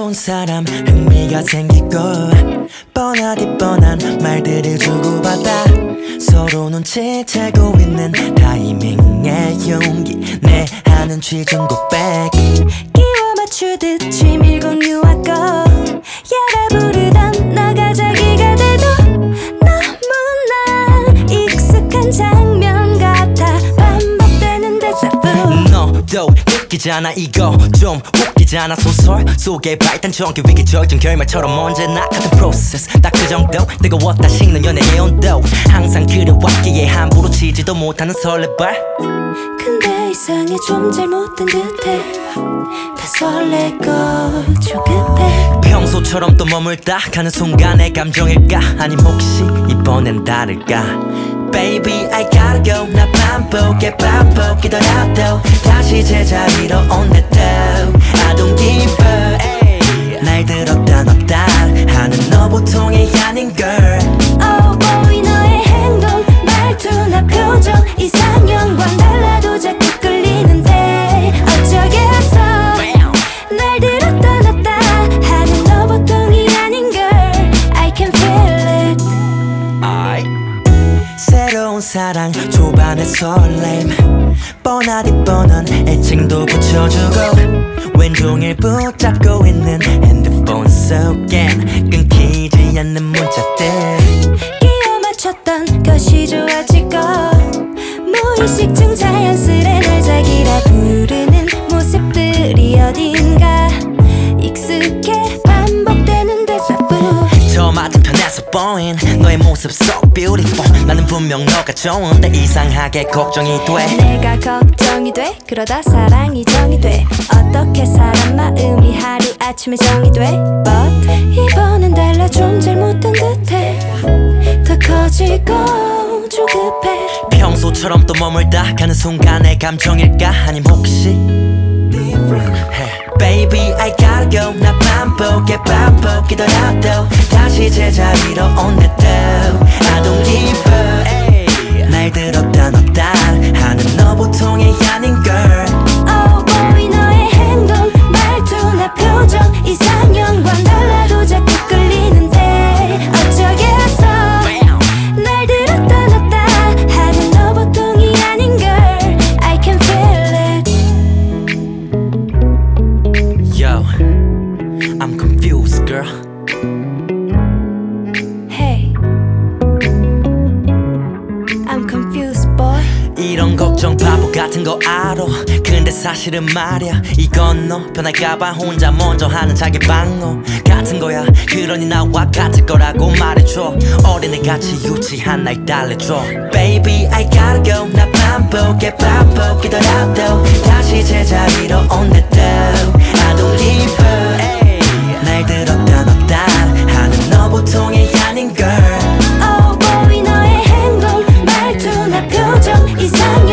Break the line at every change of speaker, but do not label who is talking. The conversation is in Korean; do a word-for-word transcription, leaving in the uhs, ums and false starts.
새로운 사람 흥미가 생기고 뻔하디 뻔한 말들을 주고받아 서로 눈치채고 있는 타이밍의 용기 내 하는 취중 고백
끼워 맞추듯 치밀고 유하고 야라 부르던 너가 자기가 돼도 너무나 익숙한 장면 같아 반복되는 대사부
너도 느끼잖아 이거 좀 웃기잖아 소설 속의 발단정기 위기적인 결말처럼 언제나 같은 프로세스 딱 그 정도 뜨거웠다 식는 연애의 온도 항상 그래왔기에 함부로 치지도 못하는 설레발
근데 이상해 좀 잘못된 듯해 다 설레고 조급해
평소처럼 또 머물다 가는 순간의 감정일까 아님 혹시 이번엔 다를까 Baby I gotta go 나 반복해 반복이더라도 다시 제자리로 온대도 I don't give up 날 들었다 놨다 하는 너 보통이 아닌 girl
Oh boy 너의 행동 말투나 표정 이상형과 달라도 자꾸 끌리는데 어쩌겠어 날 들었다 놨다 하는 너 보통이 아닌 girl I can feel it
I 새로운 사랑 초반의 설렘 뻔하디 뻔한 애칭도 붙여주고 왼종일 붙잡고 있는 핸드폰 속엔 끊기지 않는 문자들
끼워 맞췄던 것이 좋아지고 무의식 중 자연스레 날 자기라 부르는 모습들이 어딘가 익숙해 반복되는 대사부
저 맞은편에서 보인 너의 모습 so beautiful 나는 분명 너가 좋은데 이상하게 걱정이 돼
내가 걱정이 돼 그러다 사랑이 정이 돼 어떻게 사람 마음이 하루아침에 정이 돼 But 이번엔 달라 좀 잘못된 듯해 더 커지고 조급해
평소처럼 또 머물다 가는 순간의 감정일까 아님 혹시 hey. Baby I gotta go 나 반복해 반복이더라도 다시 제자리로 온대도 I don't give up 날 들었다 놨다 하는 너 보통이 아닌 girl
Oh boy 너의 행동 말투나 표정 이상형과 달라도 자꾸 끌리는데 어쩌겠어 날 들었다 놨다 하는 너 보통이 아닌 girl I can feel it
Yo I'm confused girl
Hey I'm confused boy
이런 걱정 바보 같은 거 알아 근데 사실은 말야 이건 너 변할까봐 혼자 먼저 하는 자기 방어 같은 거야 그러니 나와 같을 거라고 말해줘 어린애같이 유치한 날 달래줘 Baby I gotta go 나 반복해 반복이더라도 다시 제자리로 온대도 I don't give up 날 들었다 놨다 하는 너 보통이 아닌 girl
Oh boy 너의 행동 말투나 표정 이상